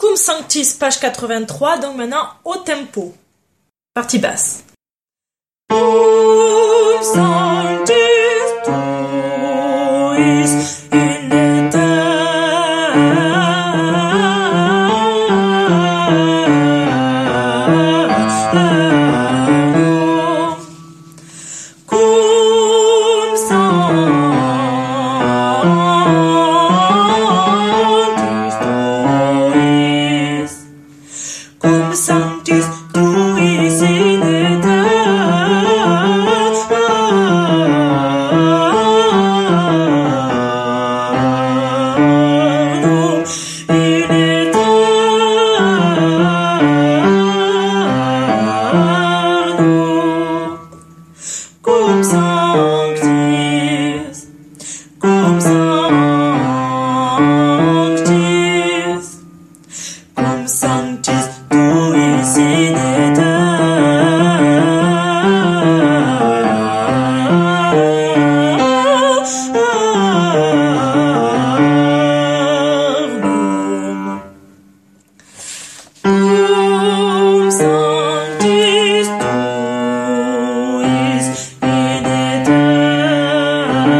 Cum Sanctis, page 83, donc maintenant au tempo. Partie basse. Cum Sanctis tuis in aeternum. Cum Sanctis tuis. Cum Sanctis tuis in aeternum. In aeternum. Cum Sanctis. Cum Sanctis. Cum Sanctis tuis in aeternum. Cum Sanctis tuis in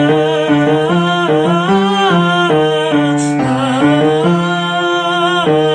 aeternum.